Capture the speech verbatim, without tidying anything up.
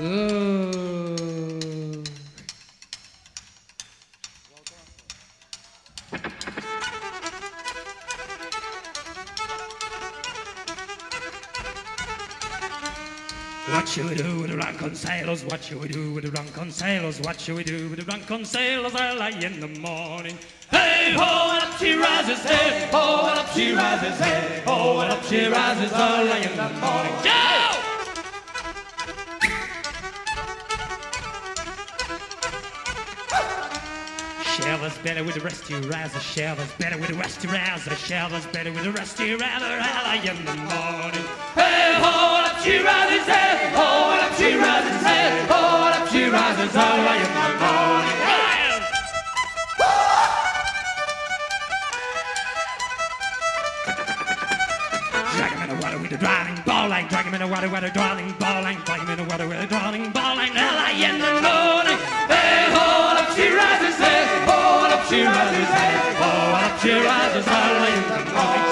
Ooh. What should we do with the drunken sailors? What should we do with the drunken sailors? What should we do with the drunken sailors early in the morning? Hey ho, and up she rises, hey ho, and up she rises, hey ho, and up she rises early in the morning. Go! Shelter's better with the rusty riser, shelter's better with the rusty riser, shelter's better with the rusty riser early in the morning. Hey ho, and up she rises, hey ho, and up she rises, hey ho, and up she rises early in the morning. Drag him in the water with the drowning ball line, drag him in the water with the drowning ball line, drag him in the water with the drowning ball line early in the morning. Hey ho, and up she rises, hey ho, and up she rises, hey ho, and up she rises early in the morning.